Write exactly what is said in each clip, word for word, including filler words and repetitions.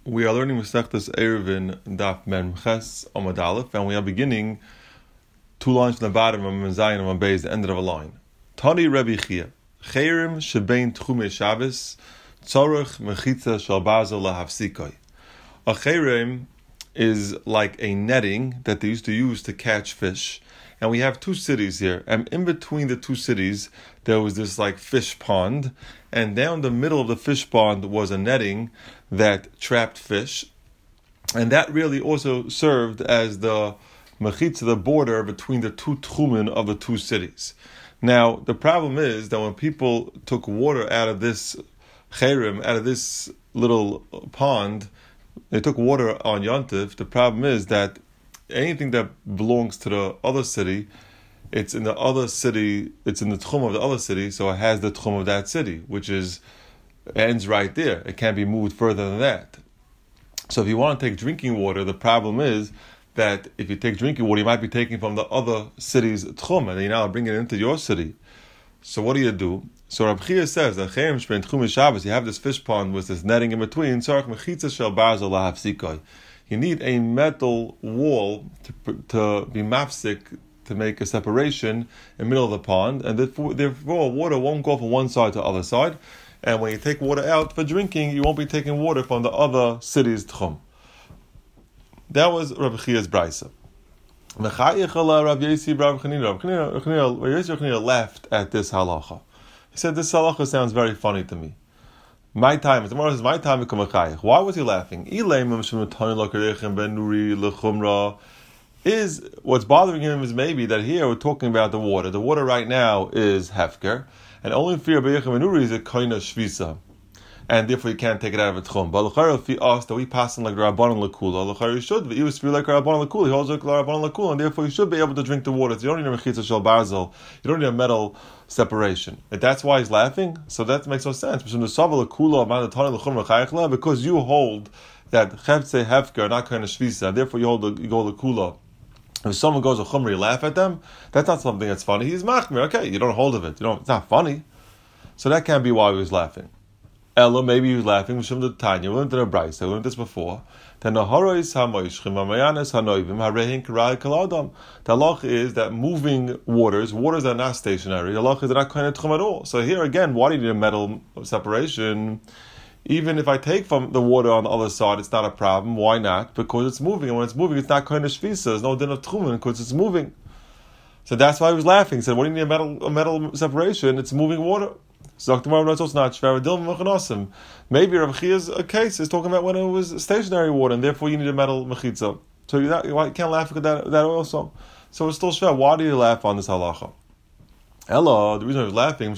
We are learning Masechtas Eruvin Daf Mem Ches Amud Aleph, and we are beginning two lines from the bottom of Menzayin and Beis, the end of a line. Tani Rebbe Chia, Chayrim Shebein Tchumei Shabbos, Tzorech Mechitza Shal Bazel LaHafsikoi. A chayrim is like a netting that they used to use to catch fish. And we have two cities here, and in between the two cities there was this like fish pond, and down the middle of the fish pond was a netting that trapped fish, and that really also served as the mechitza, the border between the two tchumen of the two cities. Now the problem is that when people took water out of this chayrim, out of this little pond, they took water on Yontif. The problem is that anything that belongs to the other city, it's in the other city, it's in the tchum of the other city, so it has the tchum of that city, which is ends right there. It can't be moved further than that. So if you want to take drinking water, the problem is that if you take drinking water, you might be taking from the other city's tchum, and you now bring it into your city. So what do you do? So Rabbi Chia says that you have this fish pond with this netting in between. You need a metal wall to to be mafsik, to make a separation in the middle of the pond, and therefore, therefore water won't go from one side to the other side. And when you take water out for drinking, you won't be taking water from the other city's tchum. That was Rabbi Chia's brayso. Rabbi Yossi laughed at this halacha. He said, "This halacha sounds very funny to me. My time, tomorrow is my time to come achayich." Why was he laughing? Is what's bothering him is maybe that here we're talking about the water. The water right now is hefker, and only for Rabbi Yechim ben Nuri is a koina shvisa, and therefore you can't take it out of a tchum. But l'chayr, if he asked that we pass in like Rabbanan Lakula, l'chayr you should. He was feel like Rabbanan Lakula. He holds like Rabbanan Lakula, and therefore you should be able to drink the water. So you don't need a mechitza shel barzel. You don't need a metal separation. And that's why he's laughing. So that makes no sense. Because you hold that chevtze hefker, not kind of shvisa, therefore you hold the, you go the kula. If someone goes a chumri, you laugh at them. That's not something that's funny. He's machmir. Okay, you don't hold of it. You don't. It's not funny. So that can't be why he was laughing. Ella, maybe he was laughing. We learned the brayso. We learned this before. The halach is that moving waters, waters are not stationary. The halach is not kind of tchum at all. So here again, why do you need a metal separation? Even if I take from the water on the other side, it's not a problem. Why not? Because it's moving, and when it's moving, it's not kind of shvisa. There's no din of tchumen because it's moving. So that's why he was laughing. He said, "What do you need a metal a metal separation? It's moving water." So maybe Rabbi Chia's case is talking about when it was stationary water, and therefore you need a metal mechitza. So you, not, you can't laugh at that, that also. So it's still shver. Why do you laugh on this halacha? Ella, the reason I was laughing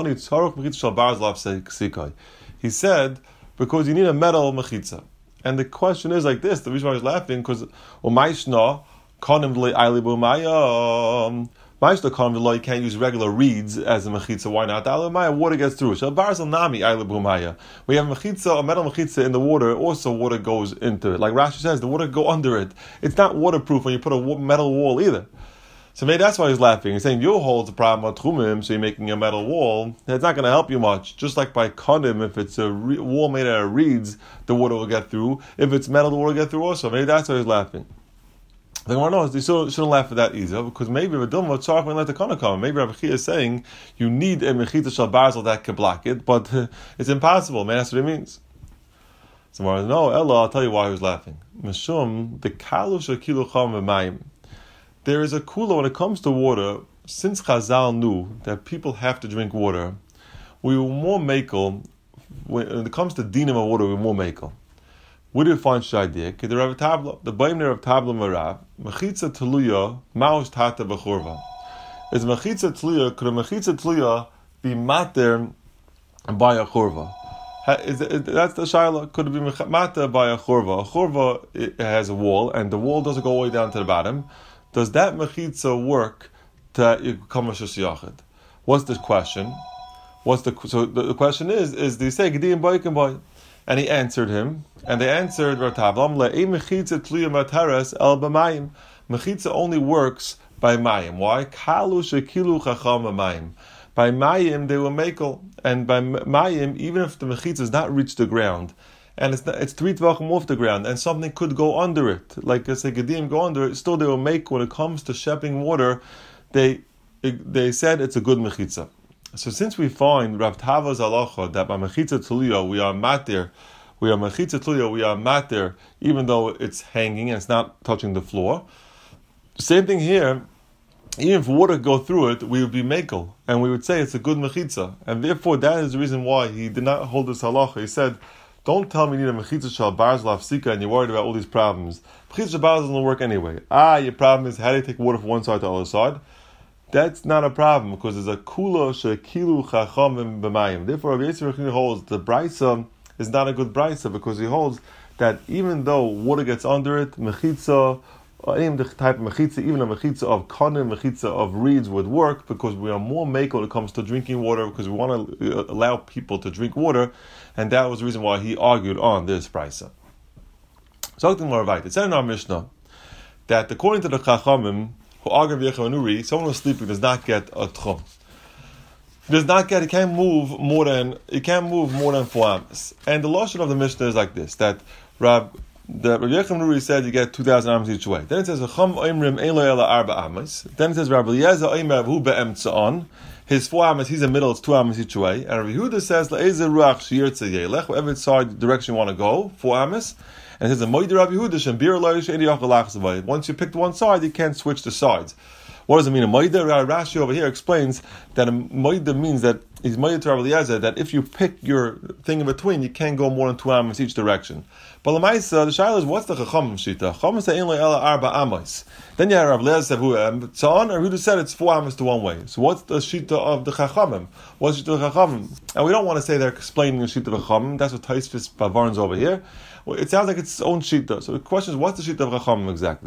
was he said because you need a metal mechitza, and the question is like this. The reason why I was laughing because umayshna kanim v'lei ayli b'umayah. You can't use regular reeds as a mechitza. Why not? Water gets through. We have mechitza, a metal mechitza in the water. Also, water goes into it. Like Rashi says, the water go under it. It's not waterproof when you put a metal wall either. So maybe that's why he's laughing. He's saying you hold the problem of trumim, so you're making a metal wall. That's not going to help you much. Just like by konim, if it's a re- wall made out of reeds, the water will get through. If it's metal, the water will get through also. Maybe that's why he's laughing. The Gemara knows they shouldn't, shouldn't laugh at that either, because maybe Radilma Tzarek may let the kana come. Maybe Rabbi Chia is saying you need a mechita shel barzel that can block it, but uh, it's impossible. Man, that's what it means. So Gemara, no, Ella, I'll tell you why he was laughing. Mishum the kalu shekilu cham v'mayim. There is a kula when it comes to water. Since Chazal knew that people have to drink water, we were more makel. When it comes to dinim of water, we were more makel. Where do you find shaydik? The Rav Tabla, the Baimner of Tabla Marav, mechitza teluya, maush tata bechorva. Is mechitza teluya? Could a mechitza teluya be mater by a chorva? Is it, that's the shayla. Could it be mater by a chorva? A chorva it has a wall, and the wall doesn't go all the way down to the bottom. Does that mechitza work to become a shashiyachid? What's the question? What's the so the, the question is? Is do you say gedim boykim boy? And he answered him, and they answered, Mechitza only works by mayim. Why? By mayim, they were makel, and by mayim, even if the mechitza does not reach the ground, and it's not, it's three tvachim off the ground, and something could go under it, like I say, gedim go under it. Still, they will make when it comes to shepping water, they they said it's a good mechitza. So since we find Rav Tava's halacha that by mechitza tluya we are matir, we are mechitza tluya, we are matir, even though it's hanging and it's not touching the floor. Same thing here. Even if water go through it, we would be mekel, and we would say it's a good mechitza, and therefore that is the reason why he did not hold this halacha. He said, "Don't tell me you need a mechitza shal barz lafsika and you're worried about all these problems. Mechitza shal barz doesn't work anyway. Ah, your problem is how do you take water from one side to the other side? That's not a problem because there's a kula shekilu chachamim b'mayim. Therefore, Rabbi Yisrael holds the brisa is not a good brisa because he holds that even though water gets under it, mechitza, or any type of mechitza, even a mechitza of konim, mechitza of reeds would work because we are more make when it comes to drinking water because we want to allow people to drink water, and that was the reason why he argued on this brisa. So it said in our Mishnah that according to the chachamim who argue v'yechanuri, someone who's sleeping does not get a tchum. Does not get, he can't move more than he can't move more than four amas. And the lashon of the Mishnah is like this: that Rab the Rabbi Yechim Nuri said you get two thousand amas each way. Then it says Chum Oimrim Ein Lo Ela Arba Amas. Then it says Rabbi Eliezer Oimer Hu Be'emtza'on. His four amas, he's in the middle, it's two amas each way. And Rabbi Yehuda says Le'ezer Ruach Shiyirtze Yelech, whatever side direction you want to go, four amas. And it says Moed Rabbi Yehuda Shem Bir Lo Yesh Edi Yachal Lachzavay. Once you picked one side, you can't switch the sides. What does it mean? A Moida? Rashi over here explains that a Moida means that he's Moida to Rabbi Eliezer, that if you pick your thing in between, you can't go more than two amas each direction. But Lamaisa, the Shaila is, what's the Chacham Shita? Chacham say Ein Lo Ela Arba Amas. Then you have Rabbi Eliezer said, who Tzon, or who said it's four amas to one way. So what's the Shita of the Chachamim? What's the Shita of the Chachamim? And we don't want to say they're explaining the Shita of the Chachamim. That's what Taisvis Bavarn's over here. Well, it sounds like it's its own Shita. So the question is, what's the Shita of the Chachamim exactly?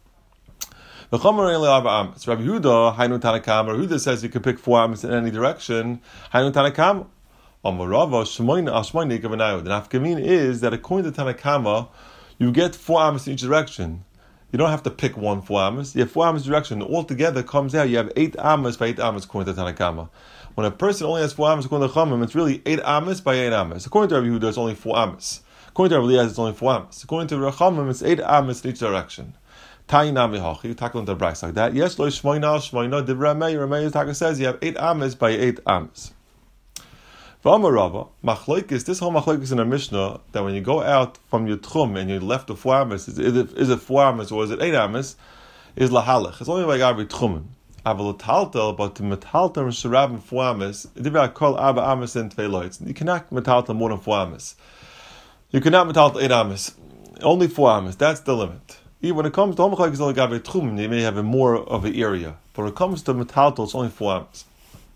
The Chomer Ein Lo Arba Amas. Rabbi Yehuda, Hainu Tanakam. Rabbi Yehuda says you can pick four amas in any direction. Hainu Tanakam. Amarava Shmoina Ashmoina Gavanayu. The nafkamin is that according to Tanakama, you get four amas in each direction. You don't have to pick one four amas. You have four amas direction. Altogether comes out, you have eight amas by eight amas according to Tanakama. When a person only has four amas according to Chamim, it's really eight amas by eight amas. According to Rabbi Yehuda, it's only four amas. According to Rabbi Eliezer, it's only four amas. According to Chamim, it's eight amas in each direction. Tainami hachi, you tackle into the brass like that. Yes, lo shmoina shmoina. The Ramei Ramei Taka says you have eight amas by eight amas. V'amarava machlokes. This whole machlokes in a Mishnah that when you go out from your tchum and you're left with four amas, is it, is it four amas or is it eight amas? Is lahalach. It's only by every tchumen. Avalotaltel, but to metaltel and sharab and four amas, it did not call arba amas and tveiloitz. You cannot metaltel more than four amas. You cannot metaltel eight amas. Only four amas. That's the limit. Even when it comes to homachlik, it's only gabe tchumen. You may have a more of an area, but when it comes to metaltel, it's only four amas.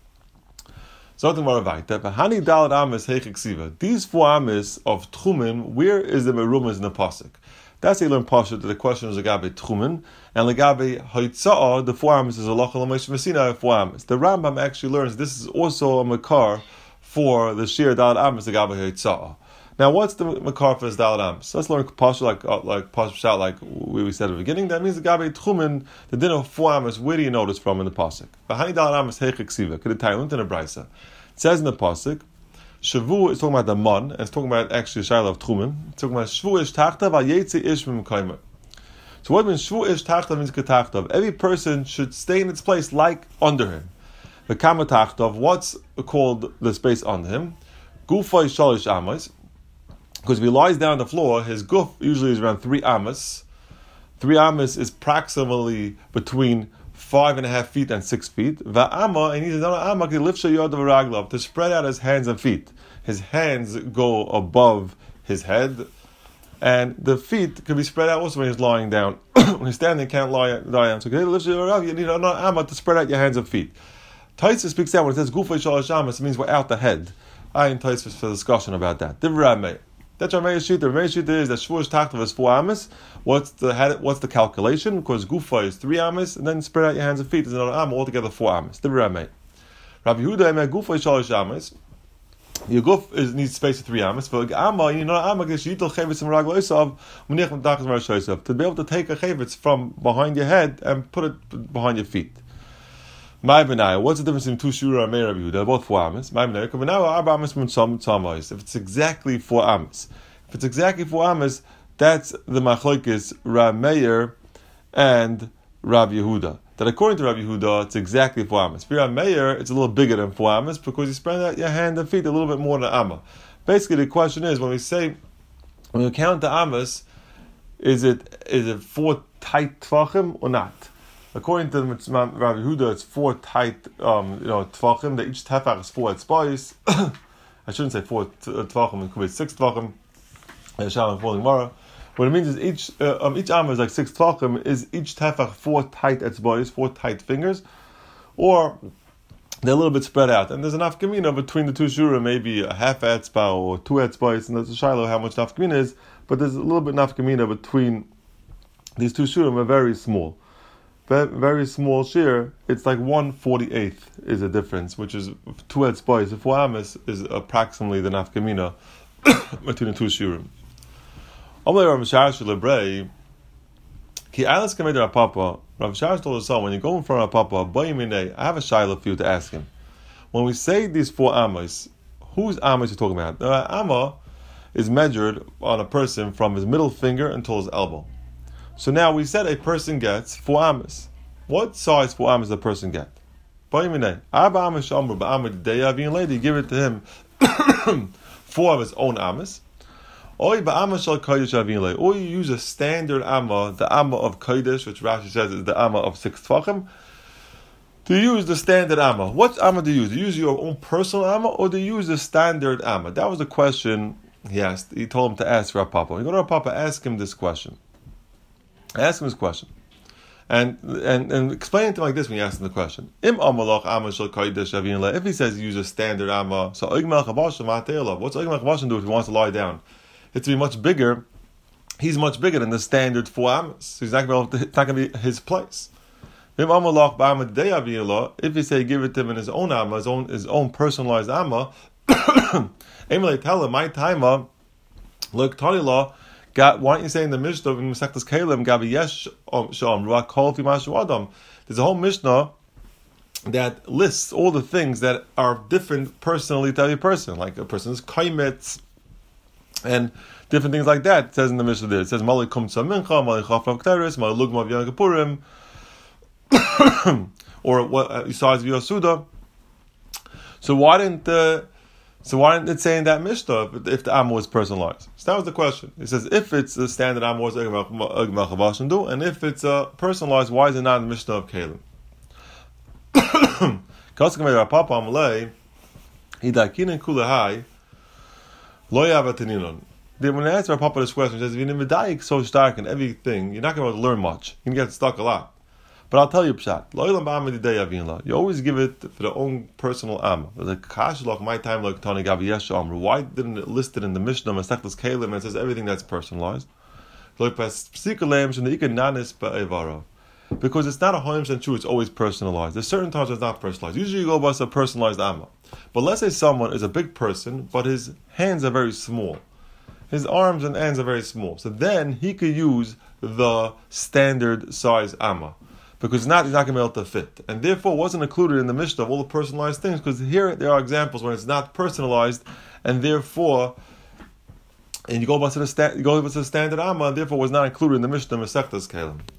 So these four amas of Tchumen, where is the merumas in the pasuk? That's a learn pasuk that the question is legabe Tchumen, and legabe Haitzah, the four amas is a lochal Moshe Messina four amas. The Rambam actually learns this is also a makar for the shir dalad amas legabe Haitzah. Now, what's the makar for this dalad amas? So let's learn pasuk like uh, like pasuk like we said at the beginning. That means legabe Tchumen, the din of four amas. Where do you know this from in the pasuk? Bahani dalad amas heichik siva. Could it tie into the brisa? It says in the pasuk, Shavu is talking about the man, and it's talking about actually the Shaila of Tchumen. It's talking about Shvu ish tachtav v'yetzi ish mimkaimer. So what means Shvu ish tachtav means ketachtav? Every person should stay in its place like under him. The kama tachtav, what's called the space under him? Gufa shalish amas. Because if he lies down on the floor, his guf usually is around three amas. Three amas is approximately between five and a half feet and six feet. Va'ama, and he says, "Ama ki lifsha yod v'raglav," to spread out his hands and feet. His hands go above his head, and the feet can be spread out also when he's lying down. When he's standing, he can't lie, lie down. So you need an ama to spread out your hands and feet. Taisa speaks out when it says "gufay shalosh amas," it means without the head. I in Taisa for discussion about that. Divrei That's our Meir Shita. Meir Shita is that Shvush Tachtav is four amas. What's the what's the calculation? Because Gufa is three amas, and then spread out your hands and feet is another amma, altogether four amas. The Rabbi Yehuda Emer Gufa is shalosh amas. Your guf is needs space of three amas. For amma, you know amma geshitel chayvitz and ragloisav munich and dachas marashoisav to be able to take a chayvitz from behind your head and put it behind your feet. My benaya, what's the difference between two shura and Meir Rabbi Yehuda? They're both four amas. My benaya, kavanaya arba amas from some tzamos. If it's exactly four amas, If it's exactly four amas, that's the machlokes Rav Meir and Rav Yehuda. That according to Rav Yehuda, it's exactly four amas. For Rav Meir, it's a little bigger than four amas because you spread out your hand and feet a little bit more than amma. Basically, the question is, when we say, when you count the amas, is it is it four tight tvachim or not? According to Rav Yehuda, it's four tight, um, you know, tvachim. That each tefach is four etzbais. I shouldn't say four tvachim. It could be six tvachim. Shalom falling Mara. What it means is each uh, um, each amma is like six tvachim. Is each tefach four tight etzbais, four tight fingers, or they're a little bit spread out? And there's enough nafkamina between the two shurim, maybe a half etzba or two etzbais, and there's a shiloh how much nafkamina is. But there's a little bit nafkamina between these two shurim. Are very small. Very small shear, it's like one forty-eighth is a difference, which is two etzbais. If four amas is approximately the nafkamina between the two shurim. Rav Sharash lebrei ki alas kamed Rav Papa. Rav Sharash told us, when you go in front of Rav Papa, I have a shayla for you to ask him. When we say these four amas, whose amas are you talking about? The amma is measured on a person from his middle finger until his elbow. So now we said a person gets four amas. What size four amas does a person get? You give it to him four of his own amas. Or you use a standard amma, the amma of kodesh, which Rashi says is the amma of six tvachim. To use the standard amma. What amma do you use? Do you use your own personal amma, or do you use the standard amma? That was the question he asked. He told him to ask Rav Papa. You go to Rav Papa, ask him this question. Ask him this question, and and and explain it to him like this when you ask him the question. If he says use a standard amma, so what's Oig Melech Habashan do if he wants to lie down? It's to be much bigger. He's much bigger than the standard four ammas. So he's not going to, it's not going to be his place. If he say give it to him in his own amma, his own his own personalized amma, tell him my timer. Look, Tani law. Got, why don't you say in the Mishnah in Masechtas Kalim, Gabi Yesh Shom Ruach Kol Fi Mashu Adam? There's a whole Mishnah that lists all the things that are different personally to every person, like a person's kaimetz and different things like that. It says in the Mishnah there. It says Malik Kum Mincha, Malik Chafrav Kteris, Malik Lugma of Yom Kippurim, or what besides V'Yasuda. So why didn't the So why didn't it say in that Mishnah if, if the Amma was personalized? So that was the question. It says if it's the standard Amma was Oig Melech Habashan do, and if it's uh, personalized, why is it not in the Mishnah of Kalim? When I asked our Papa this question, he says, if you're medayik so stark in everything, you're not going to be able to learn much. You can get stuck a lot. But I'll tell you, Pshat, you always give it for the own personal Amma. My time, like Tani Gabi Yesh Amr. Why didn't it list it in the Mishnah, Masechtas Kalim, and it says everything that's personalized? Because it's not a one hundred percent true, it's always personalized. There's certain times it's not personalized. Usually you go by a personalized Amma. But let's say someone is a big person, but his hands are very small. His arms and hands are very small. So then he could use the standard size Amma. Because not he's not going to be able to fit, and therefore it wasn't included in the Mishnah of all the personalized things. Because here there are examples when it's not personalized, and therefore, and you go by to the sta- you go by to the standard Amma, and therefore was not included in the Mishnah Masechtas Kalim.